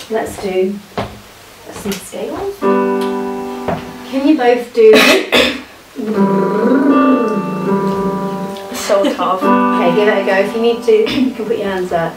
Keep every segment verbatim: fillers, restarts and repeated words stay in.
let's do some scales. Can you both do Sort of. Okay, give it a go. If you need to, you can put your hands up.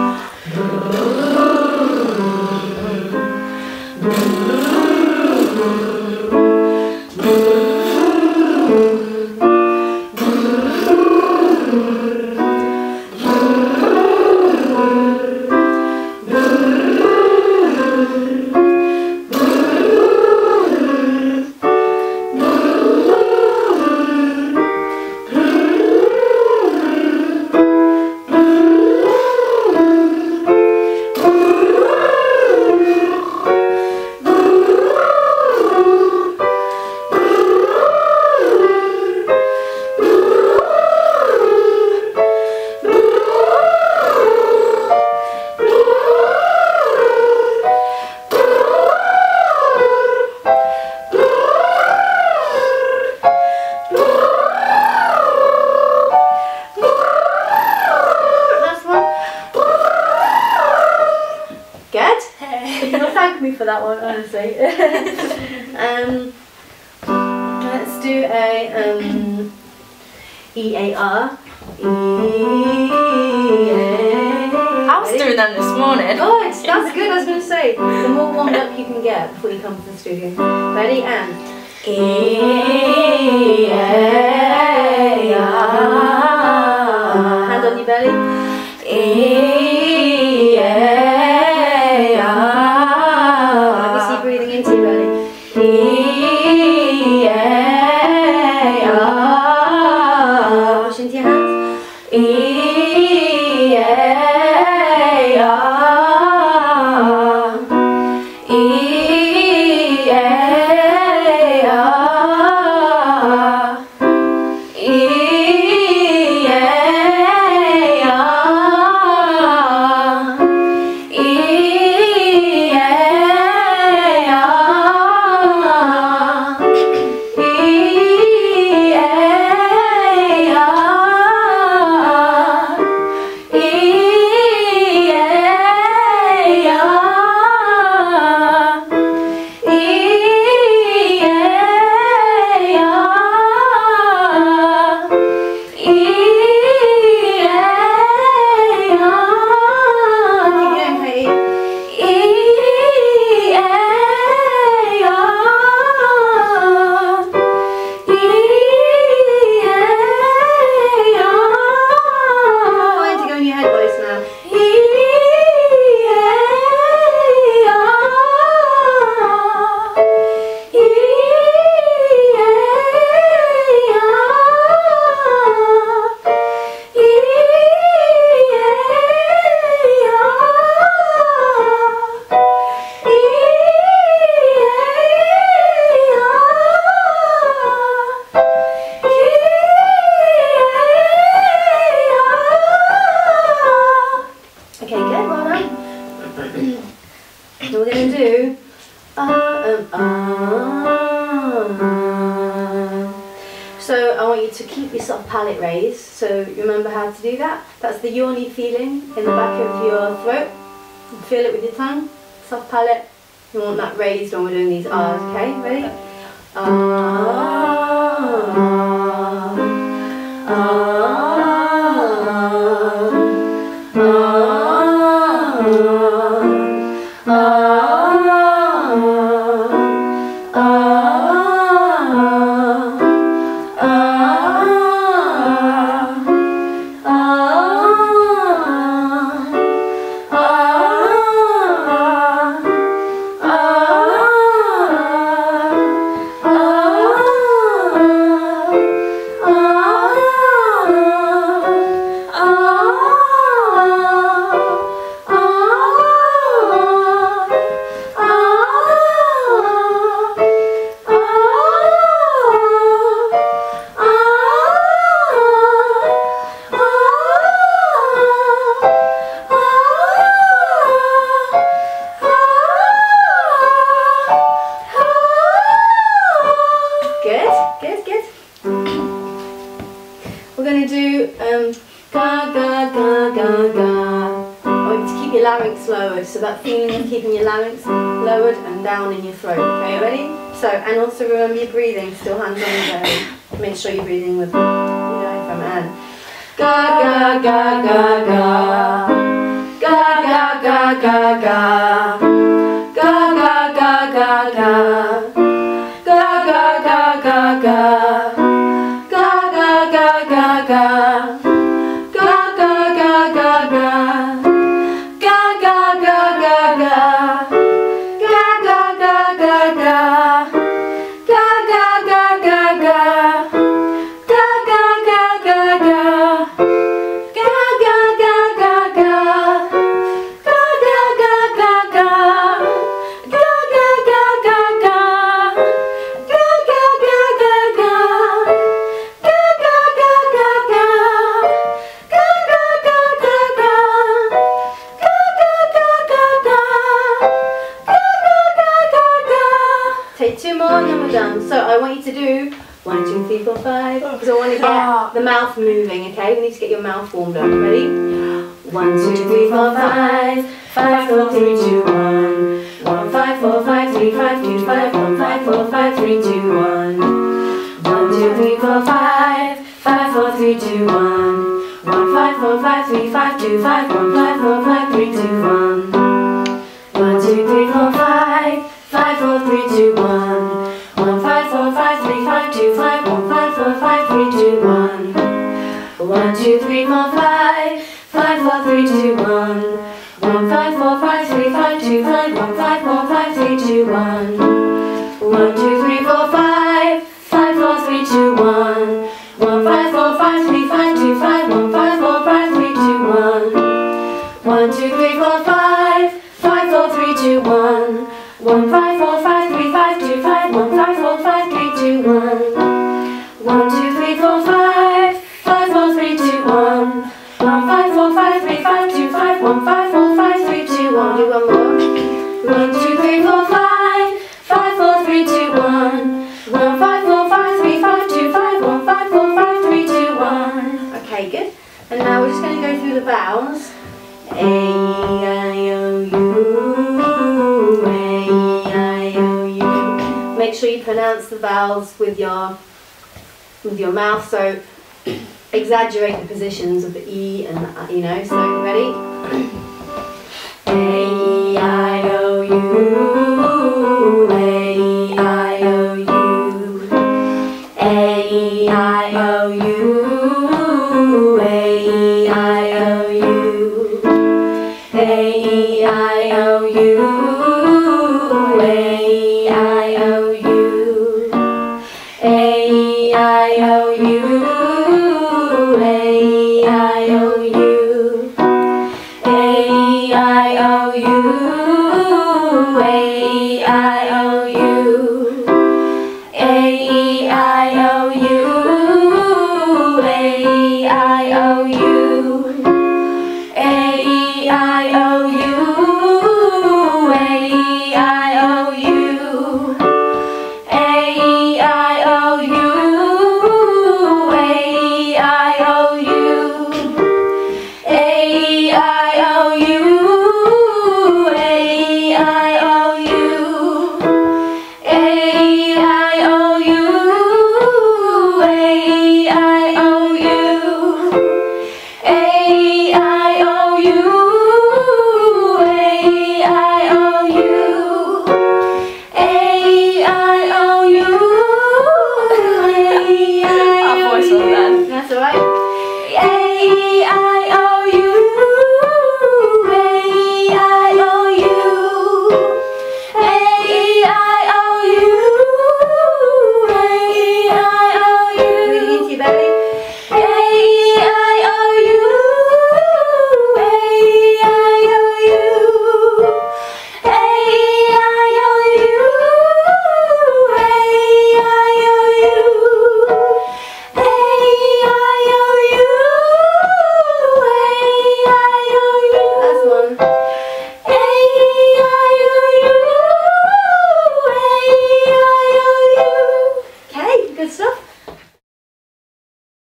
For that one, honestly. um, let's do a um, E A R. E A. I was doing them this morning. Oh, it's, that's good. I was going to say, the more warmed up you can get before you come to the studio. Ready? And E A R. Hand on your belly. E A R. Breathing into your belly. E A R. Push into your hands. E A R. E A R. E A to keep your soft palate raised, so remember how to do that. That's the yawny feeling in the back of your throat. Feel it with your tongue, soft palate. You want that raised when we're doing these R's, okay? Ready? Ah, ah, ah, ah, So that feeling of keeping your larynx lowered and down in your throat. Okay, ready? So, and also remember your breathing, still hands on your belly. Make sure you're breathing with your diaphragm. And ga ga ga ga ga. Ga ga ga ga ga. Ga ga ga ga ga. Ga ga ga ga ga. Ga ga ga ga ga. Ga ga ga ga ga. Ga ga ga ga ga. Ga ga ga ga ga. Ga ga ga ga ga. Ga ga ga ga ga. Ga ga ga ga ga. Ga ga ga ga ga. Ga ga ga ga ga. Ga ga ga ga ga. Ga ga ga ga ga. Ga ga ga ga ga. Ga ga ga ga ga. Ga ga ga ga ga. Take two more and then we're done. So I want you to do one, two, three, four, five. Because I want to get the mouth moving, okay? We need to get your mouth warmed up. Ready? One, two, three, four, five. Five, four, three, two, one. One, five, four, five, three, five, two, five. One, five, four, five, three, two, one. One, two, three, four, five. Five, four, three, two, one. One, five, four, five, three, five, two, five. One, five, four, five, three, two, one. One, two, three, four, five. Five, four, three, two, one. One, five, four, five, three, five, two, five. One, five, four, five, three, two, one. One, two, three, four, five. Five, four, three, two, one. One, five, four, five, three, five, two, five. One, five, four, five, three, two, one. One, two, three, four, five. Five, four, three, two, one. One, five, four, five, three, five, two, five. One, five, four, five, three, two, one. One, two, three, four, five. Five, four, three, two, one. One, five, four, five, three, five, two, five. One, five, four, five, three, two, one. One, two, three, four, five. Five, four, three, two, one. One, five, four, five, three, five, two, five. One, five, four, five, three, two, one. Do one more. One, two, three, four, five. Five, four, three, two, one. One, five, four, five, three, five, two, five. One, five, four, five, three, two, one. Okay, good. And now we're just going to go through the vowels. A, I, O, U. A, I, O, U. Make sure you pronounce the vowels with your with your mouth. So exaggerate the positions of the E and the I, you know. So ready? A, I, O, U. A, I, O, U. A, I, O, U. A, I, O, U. A, I, O, U. A, I, O, U. A, I, O, U. A, I, O, U. A, I, O, U.